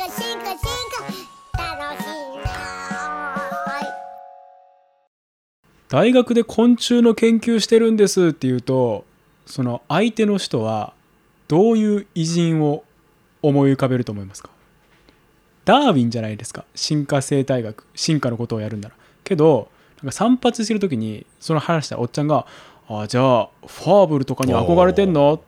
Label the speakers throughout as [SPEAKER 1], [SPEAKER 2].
[SPEAKER 1] 楽しいな。
[SPEAKER 2] 大学で昆虫の研究してるんですって言うと、その相手の人はどういう偉人を思い浮かべると思いますか？ダーウィンじゃないですか、進化生態学、進化のことをやるんなら。けどなんか散髪してる時にその話したおっちゃんがじゃあファーブルとかに憧れてんのって、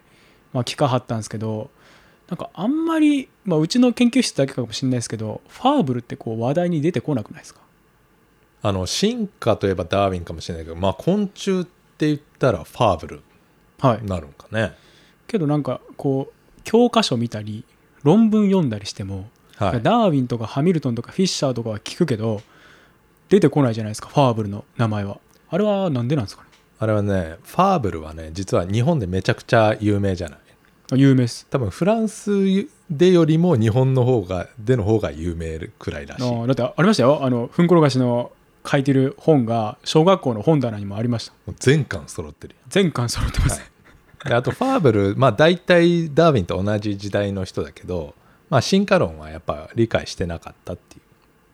[SPEAKER 2] 聞かはったんですけど、なんかあんまり、うちの研究室だけかもしれないですけど、ファーブルってこう話題に出てこなくないですか？
[SPEAKER 3] 進化といえばダーウィンかもしれないけど、昆虫って言ったらファーブル
[SPEAKER 2] はい。
[SPEAKER 3] になるんかね。
[SPEAKER 2] けどなんかこう教科書見たり論文読んだりしても、
[SPEAKER 3] はい、
[SPEAKER 2] ダーウィンとかハミルトンとかフィッシャーとかは聞くけど出てこないじゃないですか、ファーブルの名前は。あれはなんでなんですかね？
[SPEAKER 3] あれはね、ファーブルはね、実は日本でめちゃくちゃ有名じゃない。
[SPEAKER 2] 有名です。
[SPEAKER 3] 多分フランスでよりも日本の方が有名くらいらしい。
[SPEAKER 2] だってありましたよ、ふんころがしの書いてる本が小学校の本棚にもありました。
[SPEAKER 3] もう全巻揃ってる。
[SPEAKER 2] 全巻揃ってます、
[SPEAKER 3] であとファーブル、大体ダーウィンと同じ時代の人だけど、進化論はやっぱ理解してなかったっていう。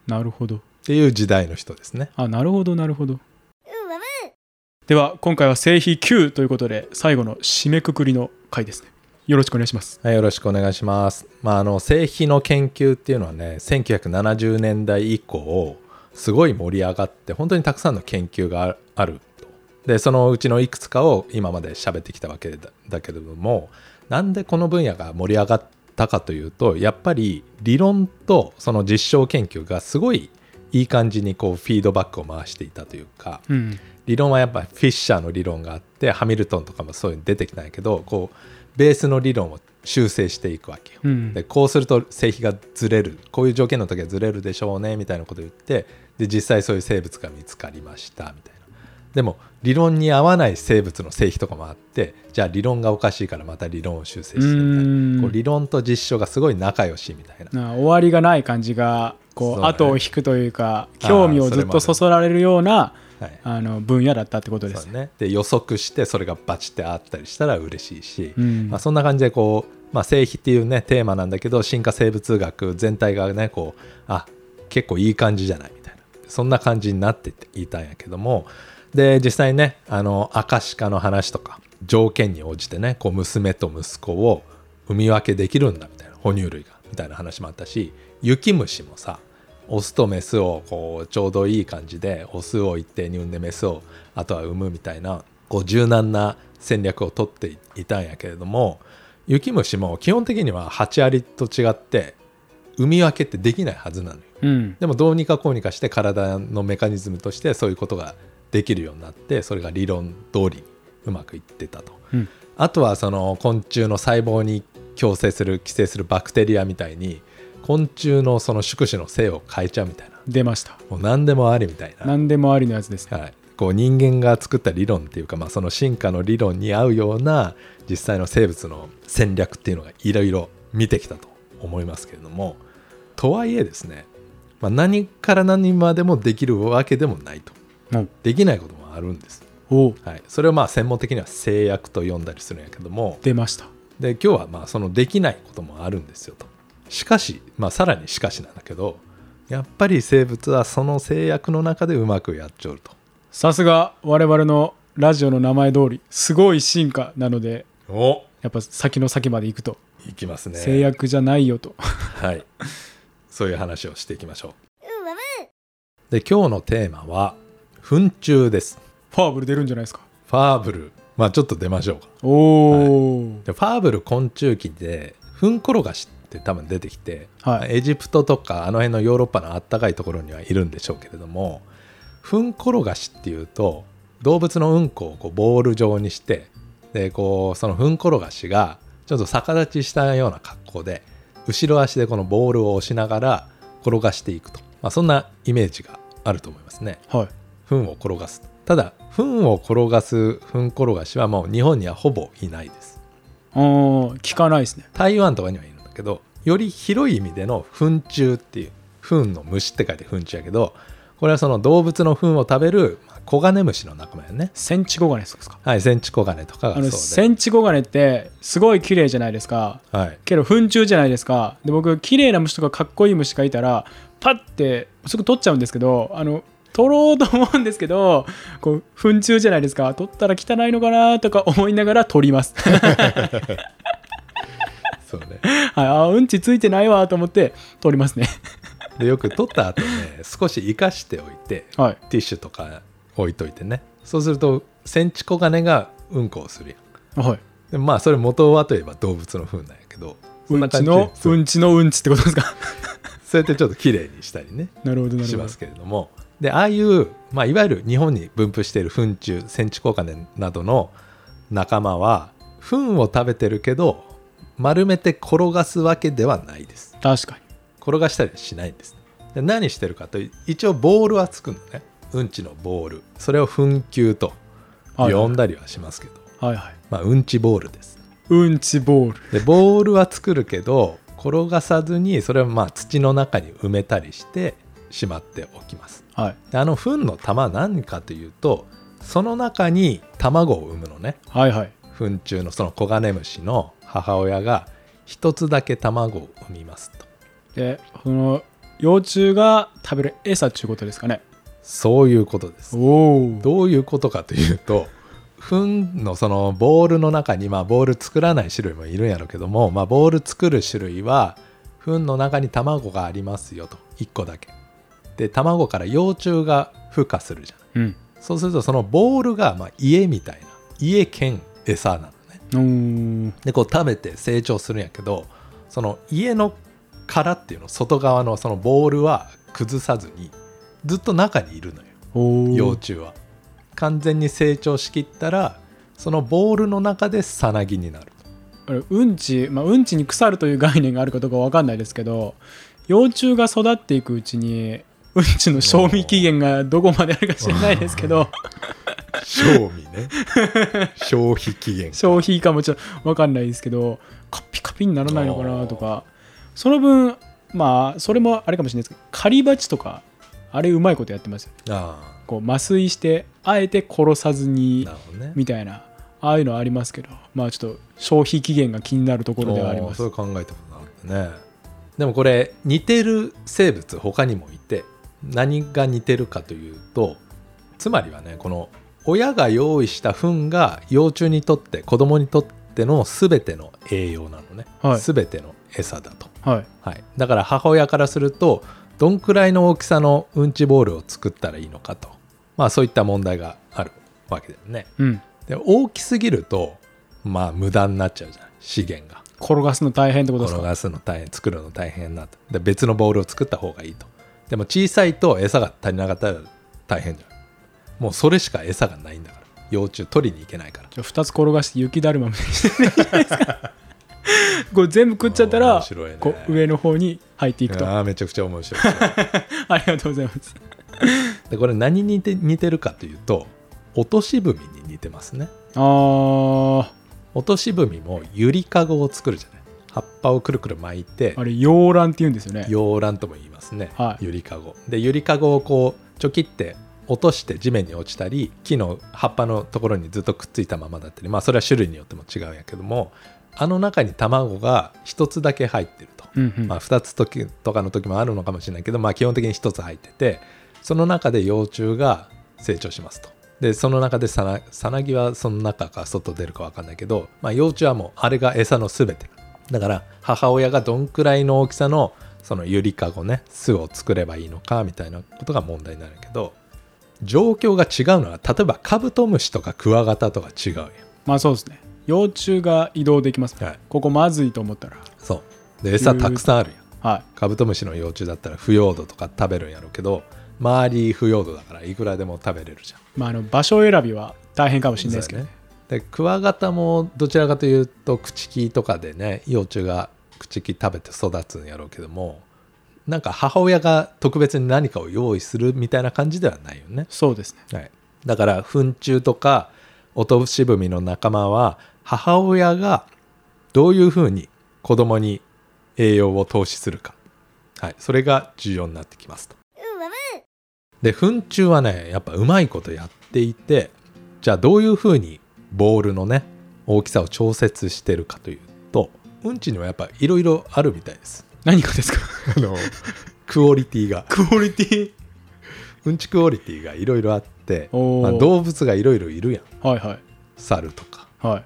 [SPEAKER 2] なるほど。
[SPEAKER 3] っていう時代の人ですね。
[SPEAKER 2] なるほどなるほど。では今回は聖碑9ということで最後の締めくくりの回ですね。よろしくお願いします。
[SPEAKER 3] はい、よろしくお願いします。聖碑の研究っていうのはね、1970年代以降すごい盛り上がって本当にたくさんの研究があると。でそのうちのいくつかを今まで喋ってきたわけだけれども、なんでこの分野が盛り上がったかというと、やっぱり理論とその実証研究がすごいいい感じにこうフィードバックを回していたというか、理論はやっぱフィッシャーの理論があって、ハミルトンとかもそういうの出てきたんやけど、こうベースの理論を修正していくわけよ、でこうすると聖碑がずれる、こういう条件の時はずれるでしょうねみたいなことを言って、で実際そういう生物が見つかりましたみたいな。でも理論に合わない生物の聖碑とかもあって、じゃあ理論がおかしいからまた理論を修正してみたいな、こう理論と実証がすごい仲良しみたいな、
[SPEAKER 2] 終わりがない感じがこう後を引くというか、興味をずっとそそられるような分野だったってことですね。
[SPEAKER 3] で予測してそれがバチってあったりしたら嬉しいし、そんな感じでこう、聖碑っていうねテーマなんだけど、進化生物学全体がねこう結構いい感じじゃないみたいな、そんな感じになっていたんやけども、で実際ねアカシカの話とか条件に応じてねこう娘と息子を産み分けできるんだみたいな、哺乳類がみたいな話もあったし、雪虫もさオスとメスをこうちょうどいい感じでオスを一定に産んでメスをあとは産むみたいな、こう柔軟な戦略を取っていたんやけれども、雪虫も基本的にはハチアリと違って産み分けってできないはずなのよ、でもどうにかこうにかして体のメカニズムとしてそういうことができるようになって、それが理論通りにうまくいってたと、あとはその昆虫の細胞に寄生するバクテリアみたいに昆虫のその宿主の性を変えちゃうみたいな、
[SPEAKER 2] 出ました。
[SPEAKER 3] もう何でもありみたいな、
[SPEAKER 2] 何でもありのやつですね、
[SPEAKER 3] こう人間が作った理論っていうか、その進化の理論に合うような実際の生物の戦略っていうのがいろいろ見てきたと思いますけれども、とはいえですね、何から何までもできるわけでもないと、できないこともあるんです。それを専門的には制約と呼んだりするんやけども、
[SPEAKER 2] 出ました。
[SPEAKER 3] で今日はそのできないこともあるんですよと。しかし、さらにしかしなんだけど、やっぱり生物はその制約の中でうまくやっちゃうと。
[SPEAKER 2] さすが我々のラジオの名前通りすごい進化なので、やっぱ先の先まで行くと
[SPEAKER 3] いきますね。
[SPEAKER 2] 制約じゃないよと
[SPEAKER 3] そういう話をしていきましょう。で今日のテーマは糞虫です。
[SPEAKER 2] ファーブル出るんじゃないですか？
[SPEAKER 3] ファーブル、ちょっと出ましょうか。でファーブル昆虫記で糞転がしって多分出てきて、エジプトとかあの辺のヨーロッパのあったかいところにはいるんでしょうけれども、糞転がしっていうと動物のうんこをこうボール状にして、でこうその糞転がしがちょっと逆立ちしたような格好で後ろ足でこのボールを押しながら転がしていくと、そんなイメージがあると思いますね。糞を転がす。ただ糞を転がす糞転がしはもう日本にはほぼいないです。
[SPEAKER 2] 聞かないですね。
[SPEAKER 3] 台湾とかにはいるんだけど、より広い意味での糞虫っていう、糞の虫って書いて糞虫やけど、これはその動物の糞を食べるコガネムシの仲間よね。
[SPEAKER 2] センチコガネですか？
[SPEAKER 3] はい、センチコガネとかがそうで、
[SPEAKER 2] センチコガネってすごい綺麗じゃないですか、
[SPEAKER 3] はい、
[SPEAKER 2] けど糞虫じゃないですか。で僕綺麗な虫とかかっこいい虫がいたらパッてすぐ取っちゃうんですけど、取ろうと思うんですけど、こう糞虫じゃないですか、取ったら汚いのかなとか思いながら取ります
[SPEAKER 3] そうね、
[SPEAKER 2] はい、うんちついてないわと思って取りますね
[SPEAKER 3] でよく取った後ね少し生かしておいて、
[SPEAKER 2] はい、
[SPEAKER 3] ティッシュとか置いといてね、そうするとセンチコガネがうんこをするやん。
[SPEAKER 2] はい、
[SPEAKER 3] でまあそれ元はといえば動物の糞なんやけど、
[SPEAKER 2] うんちのうんちってことですか
[SPEAKER 3] そうやってちょっときれいにしたりね
[SPEAKER 2] なるほど
[SPEAKER 3] しますけれども、でああいう、まあ、いわゆる日本に分布している糞虫センチコガネなどの仲間は糞を食べてるけど丸めて転がすわけではないです。
[SPEAKER 2] 確かに
[SPEAKER 3] 転がしたりしないんです。で何してるかと、一応ボールはつくのね、うんちのボール、それを糞球と呼んだりはしますけど、
[SPEAKER 2] はいはい、
[SPEAKER 3] まあ、うんちボールです。
[SPEAKER 2] うんちボール
[SPEAKER 3] でボールは作るけど転がさずにそれをまあ土の中に埋めたりしてしまっておきます。
[SPEAKER 2] はい、
[SPEAKER 3] で糞の玉は何かというと、その中に卵を産むのね。
[SPEAKER 2] はいはい、
[SPEAKER 3] 糞虫のそのコガネムシの母親が一つだけ卵を産みますと。
[SPEAKER 2] でその幼虫が食べる餌っていうことですかね？
[SPEAKER 3] そういうことです。
[SPEAKER 2] お
[SPEAKER 3] どういうことかというと、糞のそのボールの中に、まあボール作らない種類もいるんやろうけども、まあ、ボール作る種類は糞の中に卵がありますよと、1個だけで卵から幼虫が孵化するじゃない、うん、そうするとそのボールがまあ家みたいな、家兼餌なのね。でこう食べて成長するんやけど、その家の殻っていうの、外側のそのボールは崩さずにずっと中にいるのよ、幼虫は。完全に成長しきったらそのボールの中でさなぎになる。
[SPEAKER 2] うんちに腐るという概念があるかどうか分かんないですけど、幼虫が育っていくうちにうんちの賞味期限がどこまであるか知らないですけど
[SPEAKER 3] 賞味ね消費期限
[SPEAKER 2] 消費かもちろん分かんないですけど、カピカピにならないのかなとか、その分まあそれもあれかもしれないですけど、狩り蜂とかあれうまいことやってますよね。こう麻酔してあえて殺さずに、ね、みたいな、ああいうのありますけど、まあちょっと消費期限が気になるところではあります。
[SPEAKER 3] そう考えたことなかったね。でもこれ似てる生物他にもいて、何が似てるかというと、つまりはね、この親が用意した糞が幼虫にとって子供にとっての全ての栄養なのね、はい、全ての餌だと、はいはい、だから母親からするとどんくらいの大きさのうんちボールを作ったらいいのかと、まあそういった問題があるわけだよね、うん、で大きすぎるとまあ無駄になっちゃうじゃん、資源が。
[SPEAKER 2] 転がすの大変ってことですか？
[SPEAKER 3] 転がすの大変、作るの大変なと。で別のボールを作った方がいいと。でも小さいと餌が足りなかったら大変じゃん。もうそれしか餌がないんだから、幼虫取りに行けないから。
[SPEAKER 2] じゃあ2つ転がして雪だるまみたいにしてるじゃないですかこれ全部食っちゃったら、ね、こう上の方に入っていくと。
[SPEAKER 3] あ、めちゃくちゃ面白い
[SPEAKER 2] ありがとうございます
[SPEAKER 3] でこれ何に似てるかというと、落とし踏みに似てますね。落とし踏みもゆりかごを作るじゃない。葉っぱをくるくる巻いて、
[SPEAKER 2] あれ洋蘭って言うんですよね。
[SPEAKER 3] 洋蘭とも言いますね、
[SPEAKER 2] はい、
[SPEAKER 3] ゆりかごで、ゆりかごをこうちょきって落として地面に落ちたり、木の葉っぱのところにずっとくっついたままだったり、まあそれは種類によっても違うんやけども、あの中に卵が1つだけ入ってると、うんうん、まあ、2つとかの時もあるのかもしれないけど、まあ基本的に1つ入ってて、その中で幼虫が成長しますと。でその中でさなぎはその中か外出るか分かんないけど、まあ、幼虫はもうあれが餌の全てだから、母親がどんくらいの大きさのそのゆりかごね、巣を作ればいいのかみたいなことが問題になるけど、状況が違うのは例えばカブトムシとかクワガタとか違うやん。
[SPEAKER 2] まあそうですね、幼虫が移動できます、はい、ここまずいと思ったら。
[SPEAKER 3] そうで餌たくさんあるやん、
[SPEAKER 2] はい、
[SPEAKER 3] カブトムシの幼虫だったら腐葉土とか食べるんやろうけど、周り腐葉土だからいくらでも食べれるじゃん。
[SPEAKER 2] まあ、場所選びは大変かもしれないですけどね。
[SPEAKER 3] でクワガタもどちらかというと朽木とかでね、幼虫が朽木食べて育つんやろうけども、なんか母親が特別に何かを用意するみたいな感じではないよね。
[SPEAKER 2] そうですね、
[SPEAKER 3] はい、だから糞虫とか落とし踏みの仲間は母親がどういうふうに子供に栄養を投資するか、はい、それが重要になってきますと。 で糞虫はねやっぱうまいことやっていて、じゃあどういうふうにボールのね大きさを調節してるかというと、うんちにはやっぱいろいろあるみたいです。
[SPEAKER 2] 何がですか？
[SPEAKER 3] クオリティが
[SPEAKER 2] クオリティ。
[SPEAKER 3] うんちクオリティがいろいろあって、
[SPEAKER 2] おー、
[SPEAKER 3] 動物がいろいろいるやん。
[SPEAKER 2] はいはい
[SPEAKER 3] 猿とか
[SPEAKER 2] はい。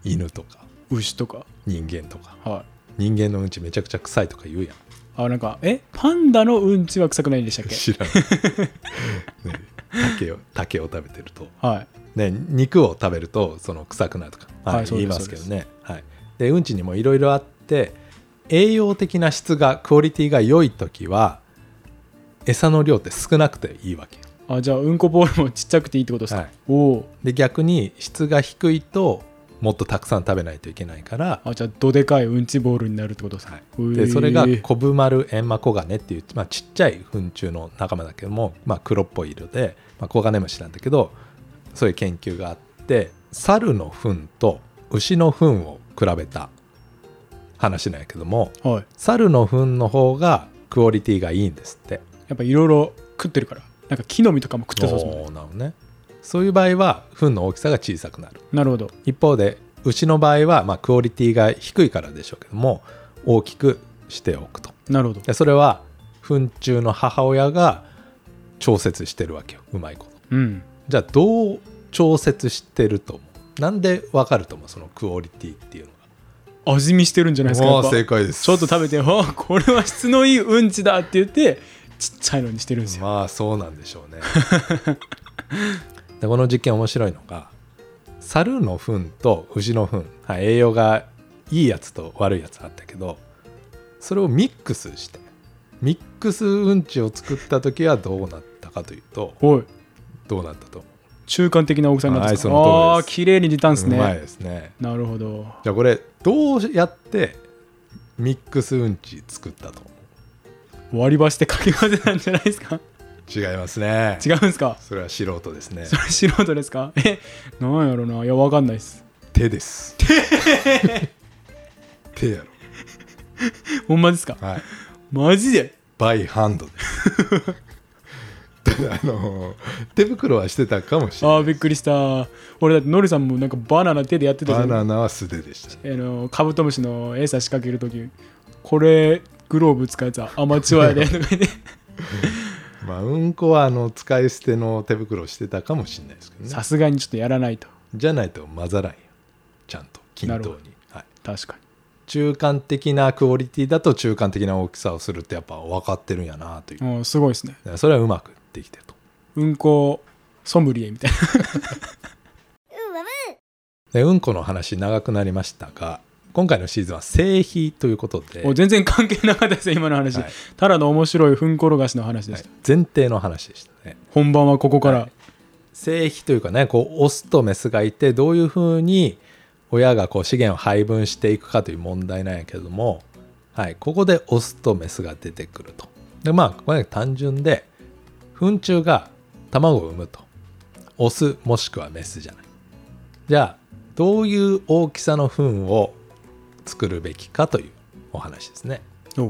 [SPEAKER 3] 犬とか
[SPEAKER 2] 牛とか。
[SPEAKER 3] 人間とか。
[SPEAKER 2] はい。
[SPEAKER 3] 人間のうんちめちゃくちゃ臭いとか言うやん。
[SPEAKER 2] あ、なんかパンダのうんちは臭くないんでしたっけ？
[SPEAKER 3] 知らない、ね、竹を食べてると、
[SPEAKER 2] はい
[SPEAKER 3] ね、肉を食べるとその臭くなるとか、はい
[SPEAKER 2] はい、そう
[SPEAKER 3] 言い
[SPEAKER 2] です
[SPEAKER 3] ますけどね。はい、でうんちにもいろいろあって、栄養的な質がクオリティが良い時は餌の量って少なくていいわけよ。
[SPEAKER 2] あ、じゃあうんこボールもちっちゃくていいってことですか？
[SPEAKER 3] はい、
[SPEAKER 2] おお。
[SPEAKER 3] で逆に質が低いともっとたくさん食べないといけないから、
[SPEAKER 2] あ、じゃあどでかいうんちボールになるってことですか？
[SPEAKER 3] はい、でそれがコブマルエンマコガネっていう、ちっちゃい糞虫の仲間だけども、黒っぽい色で、コガネムシなんだけど、そういう研究があって、猿の糞と牛の糞を比べた話なんやけども、
[SPEAKER 2] はい、
[SPEAKER 3] 猿の糞の方がクオリティがいいんですって。
[SPEAKER 2] やっぱいろいろ食ってるから、なんか木の実とかも食ってそうですもんね。
[SPEAKER 3] なるほどね。そういう場合は糞の大きさが小さくなる。
[SPEAKER 2] なるほど。
[SPEAKER 3] 一方で牛の場合は、クオリティが低いからでしょうけども大きくしておくと。
[SPEAKER 2] なるほど。
[SPEAKER 3] でそれは糞虫の母親が調節してるわけよ、うまいこと。
[SPEAKER 2] うん。
[SPEAKER 3] じゃあどう調節してると思う？なんでわかると思う？そのクオリティっていうのが。
[SPEAKER 2] 味見してるんじゃないですか？やっぱ
[SPEAKER 3] 正解です。
[SPEAKER 2] ちょっと食べて、これは質のいいうんちだって言ってちっちゃいのにしてるんですよ。
[SPEAKER 3] そうなんでしょうね。でこの実験面白いのが、猿の糞と牛の糞、栄養がいいやつと悪いやつあったけど、それをミックスしてミックスうんちを作った時はどうなったかというと、
[SPEAKER 2] おい、
[SPEAKER 3] どうなったと思う？
[SPEAKER 2] 中間的な大きさになったんですか？
[SPEAKER 3] はい、その通りです。
[SPEAKER 2] 綺麗に出たんですね。
[SPEAKER 3] うまいですね。
[SPEAKER 2] なるほど。
[SPEAKER 3] じゃあこれどうやってミックスうんち作ったと思
[SPEAKER 2] 割り箸でかき混ぜたんじゃないですか？
[SPEAKER 3] う？違いますね。
[SPEAKER 2] 違うんですか？
[SPEAKER 3] それは素人ですね。
[SPEAKER 2] それ素人ですか？なんやろな。いや、わかんないです。
[SPEAKER 3] 手です。手やろ。
[SPEAKER 2] ほんまですか？
[SPEAKER 3] はい。
[SPEAKER 2] マジで？
[SPEAKER 3] バイハンドです。手袋はしてたかもしれない。
[SPEAKER 2] びっくりした。俺だってノリさんもなんかバナナ手でやってたじゃん。
[SPEAKER 3] バナナは素手でした、ね。
[SPEAKER 2] カブトムシの餌仕掛けるとき、これグローブ使うやつはアマチュアやでとか言って
[SPEAKER 3] うんこは使い捨ての手袋をしてたかもしれないですけどね。
[SPEAKER 2] さすがにちょっとやらないと。
[SPEAKER 3] じゃないと混ざらんよ、ちゃんと均等に。はい、
[SPEAKER 2] 確かに。
[SPEAKER 3] 中間的なクオリティだと中間的な大きさをするってやっぱ分かってるんやなという。
[SPEAKER 2] すごいですね。
[SPEAKER 3] それはうまくできてると。
[SPEAKER 2] うんこソムリエみたいな
[SPEAKER 3] でうんこの話長くなりましたが、今回のシーズンは性比ということで、
[SPEAKER 2] 全然関係なかったですよ今の話、はい、ただの面白いふんころがしの話でした、
[SPEAKER 3] 前提の話でしたね。
[SPEAKER 2] 本番はここから、
[SPEAKER 3] 性比というかね、オスとメスがいてどういうふうに親が資源を配分していくかという問題なんやけども、ここでオスとメスが出てくると。でこれ単純で、糞虫が卵を産むとオスもしくはメスじゃない。じゃあどういう大きさの糞を作るべきかというお話ですね。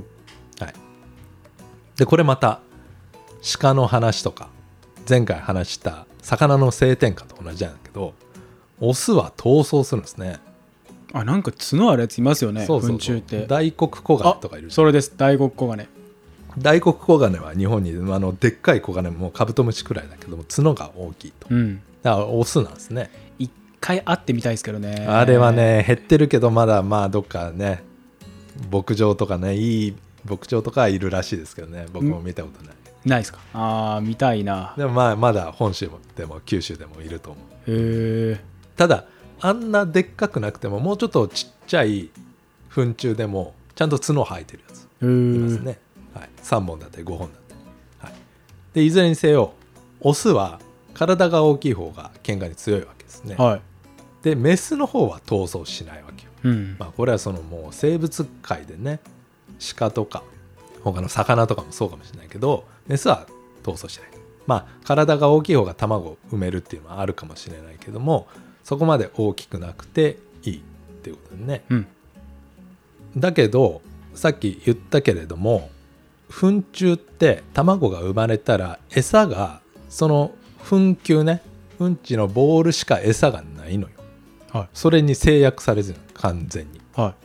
[SPEAKER 3] でこれまた鹿の話とか前回話した魚の性転換と同じなんだけど、オスは闘争するんですね。
[SPEAKER 2] なんか角あるやついますよね。
[SPEAKER 3] そう
[SPEAKER 2] 糞虫って
[SPEAKER 3] 大黒コガネとかいる。
[SPEAKER 2] それです、大黒コガネ。
[SPEAKER 3] 大黒コガネは日本にでっかいコガネもカブトムシくらいだけども角が大きいと、だからオスなんですね。
[SPEAKER 2] 一回会ってみたいですけどね。
[SPEAKER 3] あれはね減ってるけど、まだどっかね牧場とかね、いい牧場とかいるらしいですけどね、僕も見たことない。
[SPEAKER 2] ないですか？見たいな。
[SPEAKER 3] でもまだ本州でも九州でもいると思う。
[SPEAKER 2] へえ。
[SPEAKER 3] ただあんなでっかくなくても、もうちょっとちっちゃい糞虫でもちゃんと角生えてるやついますね。3本だったり5本だったり、でいずれにせよオスは体が大きい方が喧嘩に強いわけですね。でメスの方は闘争しないわけよ。これはもう生物界でね、鹿とか他の魚とかもそうかもしれないけど、メスは闘争しない。体が大きい方が卵を産めるっていうのはあるかもしれないけども、そこまで大きくなくていいっていうことでね。だけどさっき言ったけれども、 糞虫って卵が生まれたら餌がその糞球ね、うんちのボールしか餌がないのよ、
[SPEAKER 2] はい、
[SPEAKER 3] それに制約されず完全に、
[SPEAKER 2] はい、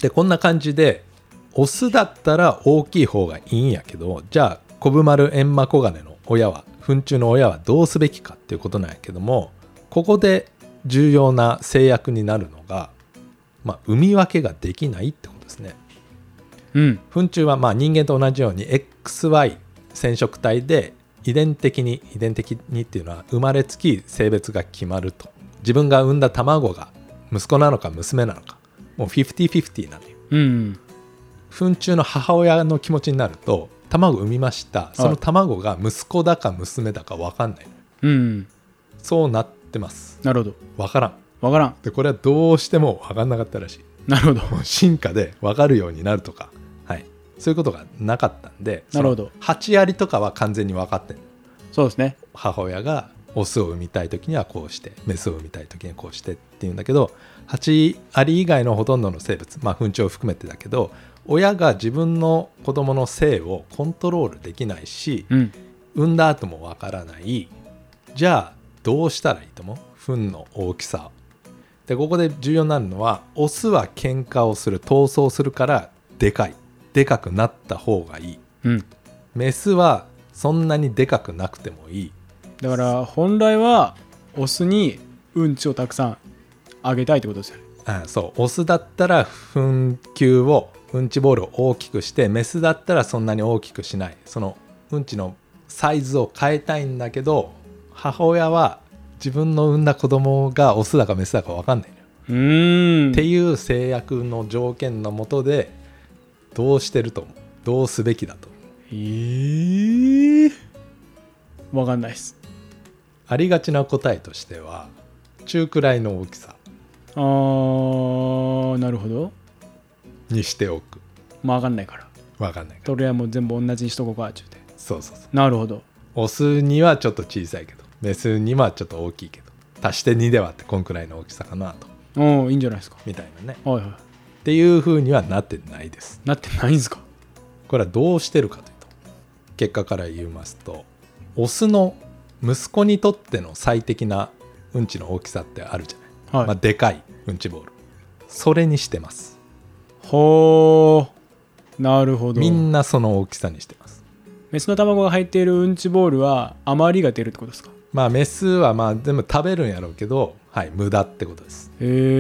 [SPEAKER 3] でこんな感じでオスだったら大きい方がいいんやけど、じゃあコブマルエンマコガネの親は、糞虫の親はどうすべきかっていうことなんやけども、ここで重要な制約になるのが、産み分けができないってことですね。糞虫は人間と同じように XY 染色体で遺伝的にっていうのは生まれつき性別が決まると。自分が産んだ卵が息子なのか娘なのか、もう 50-50 なのよ。糞虫の母親の気持ちになると、卵産みました、その卵が息子だか娘だか分かんないのよ。そうなってます。
[SPEAKER 2] なるほど。
[SPEAKER 3] 分からんで、これはどうしても分かんなかったらしい。
[SPEAKER 2] なるほど。
[SPEAKER 3] 進化で分かるようになるとか、そういうことがなかったんで、
[SPEAKER 2] なるほど。
[SPEAKER 3] 8アリとかは完全に分かってる。
[SPEAKER 2] そうですね。
[SPEAKER 3] 母親がオスを産みたい時にはこうして、メスを産みたい時にはこうしてっていうんだけど、8アリ以外のほとんどの生物、糞虫を含めてだけど、親が自分の子供の性をコントロールできないし、産んだ後も分からない。じゃあどうしたらいいと思う？糞の大きさで、ここで重要になるのは、オスは喧嘩をする、闘争するからでかくなった方がいい、メスはそんなにでかくなくてもいい。
[SPEAKER 2] だから本来はオスにうんちをたくさんあげたいってことですよね。
[SPEAKER 3] そう、オスだったら糞球を、うんちボールを大きくして、メスだったらそんなに大きくしない。そのうんちのサイズを変えたいんだけど、母親は自分の産んだ子供がオスだかメスだか分かんないのよ。っていう制約の条件の下でどうしてると思う？どうすべきだと？
[SPEAKER 2] 分かんないです。
[SPEAKER 3] ありがちな答えとしては中くらいの大きさ。
[SPEAKER 2] なるほど。
[SPEAKER 3] にしておく。
[SPEAKER 2] 分かんないから。とりあえずもう全部同じにしとこうかって言って。
[SPEAKER 3] そう。
[SPEAKER 2] なるほど。
[SPEAKER 3] オスにはちょっと小さいけど、メスにはちょっと大きいけど、足して2で割ってこんくらいの大きさかなと。
[SPEAKER 2] いいんじゃないですか。
[SPEAKER 3] みたいなね。
[SPEAKER 2] って
[SPEAKER 3] いう風にはなってないです。
[SPEAKER 2] なってないんですか。
[SPEAKER 3] これはどうしてるかというと、結果から言いますと、オスの息子にとっての最適なうんちの大きさってあるじゃない。でかいうんちボール。それにしてます。
[SPEAKER 2] なるほど。
[SPEAKER 3] みんなその大きさにしてます。
[SPEAKER 2] メスの卵が入っているうんちボールは余りが出るってことですか。
[SPEAKER 3] メスは全部食べるんやろうけど、無駄ってことです。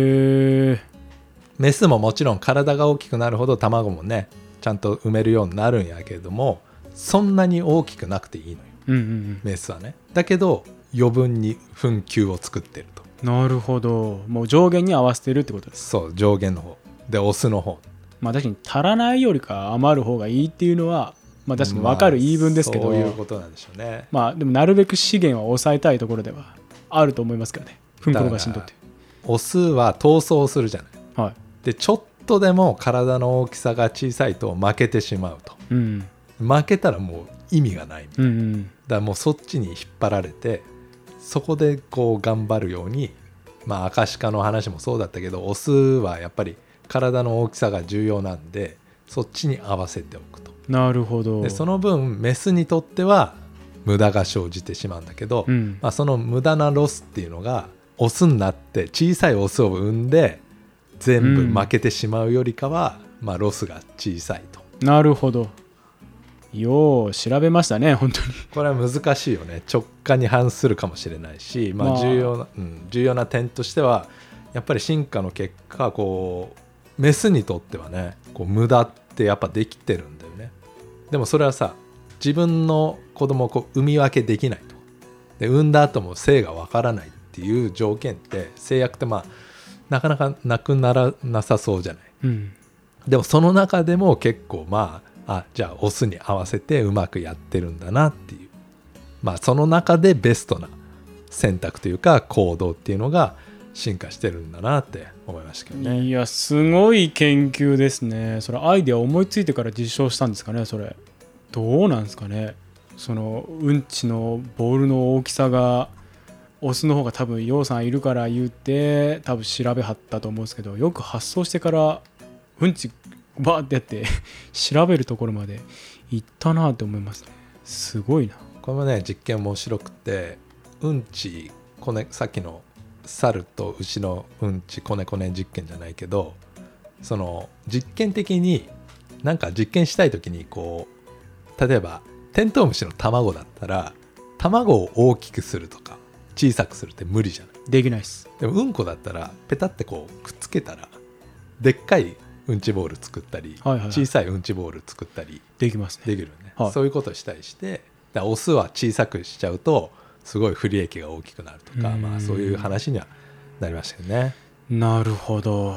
[SPEAKER 3] メスももちろん体が大きくなるほど卵もね、ちゃんと産めるようになるんやけれども、そんなに大きくなくていいのよ、メスはね。だけど余分に糞球を作ってると。
[SPEAKER 2] なるほど。もう上限に合わせてるってことです。
[SPEAKER 3] そう、上限の方で、オスの方。
[SPEAKER 2] 確かに足らないよりか余る方がいいっていうのは確かに分かる言い分ですけど、
[SPEAKER 3] そういうことなんでしょうね。
[SPEAKER 2] でもなるべく資源は抑えたいところではあると思いますからね、糞転がしにとって。
[SPEAKER 3] オスは闘争するじゃない。でちょっとでも体の大きさが小さいと負けてしまうと、負けたらもう意味がないみたいな、だからもうそっちに引っ張られて、そこでこう頑張るように、アカシカの話もそうだったけど、オスはやっぱり体の大きさが重要なんで、そっちに合わせておくと。
[SPEAKER 2] なるほど。
[SPEAKER 3] でその分メスにとっては無駄が生じてしまうんだけど、その無駄なロスっていうのがオスになって小さいオスを産んで全部負けてしまうよりかは、ロスが小さいと。
[SPEAKER 2] なるほど。よう調べましたね、本当に。
[SPEAKER 3] これは難しいよね。直感に反するかもしれないし、重要な点としてはやっぱり進化の結果、こうメスにとってはね、こう無駄ってやっぱできてるんだよね。でもそれはさ、自分の子供をこう産み分けできないと。で産んだ後も性がわからないっていう条件って、制約ってなかなかなくならなさそうじゃない、でもその中でも結構じゃあオスに合わせてうまくやってるんだなっていう、その中でベストな選択というか行動っていうのが進化してるんだなって思いましたけどね。
[SPEAKER 2] いや、すごい研究ですね。それアイデア思いついてから実証したんですかね。それどうなんですかね。そのうんちのボールの大きさがオスの方が多分ヨウさんいるから言って多分調べはったと思うんですけど、よく発想してからうんちバーってやって調べるところまで行ったなって思いますね。すごいな。
[SPEAKER 3] これもね実験面白くて、うんちこね、さっきの猿と牛のうんちこねこね実験じゃないけど、その実験的になんか実験したい時にこう、例えばテントウムシの卵だったら卵を大きくするとか小さくするって無理じゃない。
[SPEAKER 2] できないっす。
[SPEAKER 3] でもうんこだったらペタってこうくっつけたらでっかいうんちボール作ったり、
[SPEAKER 2] はいはいはい、
[SPEAKER 3] 小さいうんちボール作ったり
[SPEAKER 2] できますね。
[SPEAKER 3] できるよね、
[SPEAKER 2] はい、
[SPEAKER 3] そういうことしたりして、だオスは小さくしちゃうとすごい不利益が大きくなるとか、まあそういう話にはなりましたよね。
[SPEAKER 2] なるほど。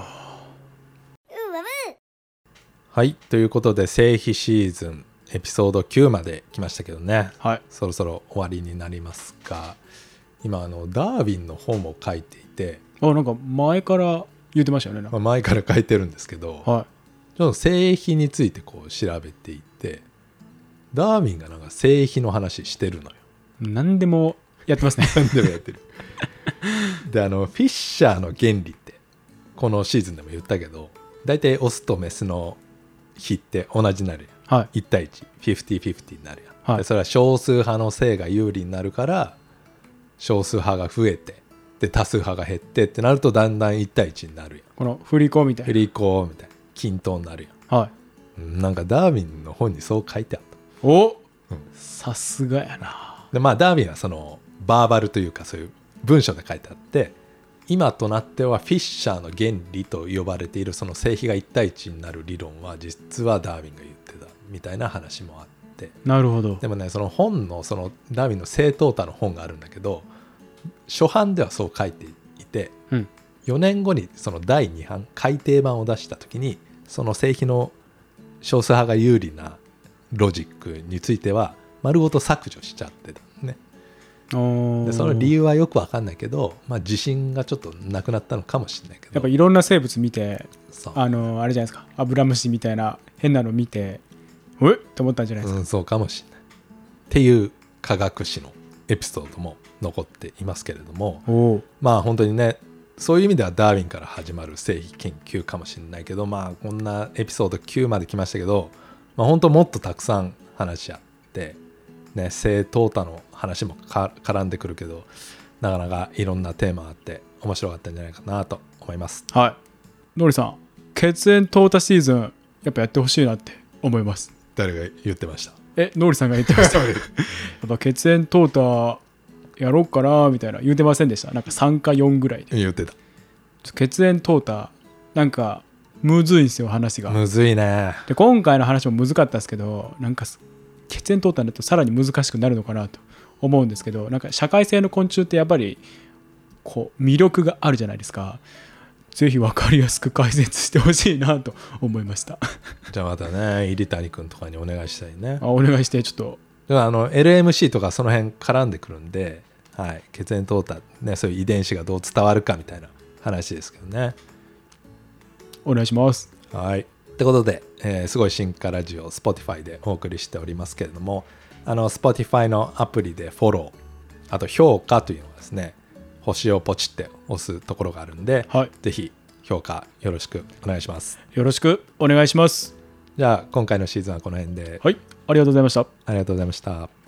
[SPEAKER 3] はい、ということで性比シーズンエピソード9まで来ましたけどね、
[SPEAKER 2] はい、
[SPEAKER 3] そろそろ終わりになりますが、今ダーウィンの本を書いていて、
[SPEAKER 2] なんか前から言ってましたよね。
[SPEAKER 3] まあ、前から書いてるんですけど、
[SPEAKER 2] はい、
[SPEAKER 3] ちょっと性比についてこう調べていて、ダーウィンがなんか性比の話してるのよ。
[SPEAKER 2] 何でもやってますね。
[SPEAKER 3] 何でもやってる。でフィッシャーの原理ってこのシーズンでも言ったけど、大体オスとメスの比って同じになるやん、はい、1対1 50-50 になるやん、はい、でそれは少数派の性が有利になるから少数派が増えて、で多数派が減ってってなるとだんだん1対1になるやん。
[SPEAKER 2] この振り子みたいな、
[SPEAKER 3] 振り子みたいな均等になるやん、はい、なんかダーウィンの本にそう書いてあった。
[SPEAKER 2] お、さすがやな。
[SPEAKER 3] でまあダーウィンはそのバーバルというかそういう文章で書いてあって、今となってはフィッシャーの原理と呼ばれているその性比が1対1になる理論は実はダーウィンが言ってたみたいな話もあって。
[SPEAKER 2] なるほど。
[SPEAKER 3] でもね、その本のそのダーウィンの正淘汰の本があるんだけど、初版ではそう書いていて、4年後にその第2版改訂版を出した時にその性比の少数派が有利なロジックについては丸ごと削除しちゃってたね。でその理由はよく分かんないけど、まあ、自信がちょっとなくなったのかもしれないけど、
[SPEAKER 2] やっぱいろんな生物見て、あれじゃないですか、アブラムシみたいな変なの見てって思ったんじゃないですか。
[SPEAKER 3] そうかもしれないっていう科学史のエピソードも残っていますけれども、まあ本当にね、そういう意味ではダーウィンから始まる性比研究かもしれないけど、まあこんなエピソード9まで来ましたけど、まあ、本当もっとたくさん話し合ってね、性淘汰の話も絡んでくるけど、なかなかいろんなテーマがあって面白かったんじゃないかなと思います。
[SPEAKER 2] はい、ノリさん、血縁淘汰シーズンやっぱやってほしいなって思います。
[SPEAKER 3] 誰が言ってました？
[SPEAKER 2] ノリさんが言ってました。やっぱ血縁淘汰やろうかなみたいな言ってませんでした？なんか3か4ぐらいで
[SPEAKER 3] 言ってた。
[SPEAKER 2] 血縁淘汰なんかむずいんですよ、話が。
[SPEAKER 3] むずいね。
[SPEAKER 2] で今回の話も難かったですけど、なんか血縁淘汰だとさらに難しくなるのかなと思うんですけど、なんか社会性の昆虫ってやっぱりこう魅力があるじゃないですか。ぜひ分かりやすく解説してほしいなと思いました。
[SPEAKER 3] じゃあまたね、入谷君とかにお願いしたいね。
[SPEAKER 2] お願いして、ちょっと
[SPEAKER 3] LMC とかその辺絡んでくるんで、はい、血縁淘汰ね、そういう遺伝子がどう伝わるかみたいな話ですけどね。
[SPEAKER 2] お願いします。
[SPEAKER 3] はい、ってことで、すごい進化ラジオ Spotify でお送りしておりますけれども、Spotify のアプリでフォロー、あと評価というのはですね、星をポチって押すところがあるんで、はい、ぜひ評価よろしくお願いします。
[SPEAKER 2] よろしくお願いします。
[SPEAKER 3] じゃあ今回のシーズンはこの辺で。
[SPEAKER 2] はい、ありがとうございました。
[SPEAKER 3] ありがとうございました。